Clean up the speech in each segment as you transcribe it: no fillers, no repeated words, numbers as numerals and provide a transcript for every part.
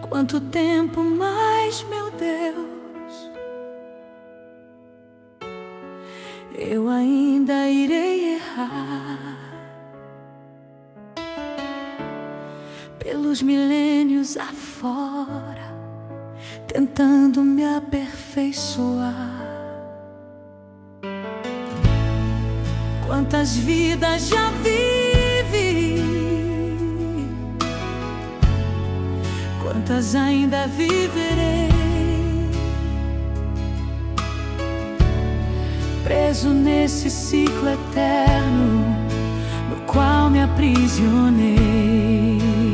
Quanto tempo mais, meu Deus, eu ainda irei errar? Pelos milênios afora, tentando me aperfeiçoar. Quantas vidas já vivi, quantas ainda viverei, preso nesse ciclo eterno no qual me aprisionei.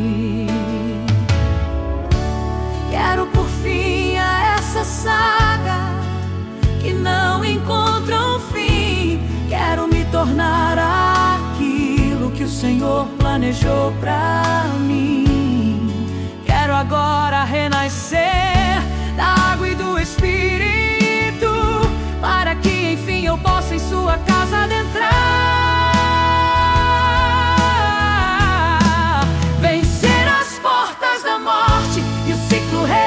Quero por fim a essa saga que não encontra um fim. Quero me tornar aquilo que o Senhor planejou pra mim. Quero agora renascer da água e do Espírito, para que enfim eu possa em sua casa adentrar, vencer as portas da morte e o ciclo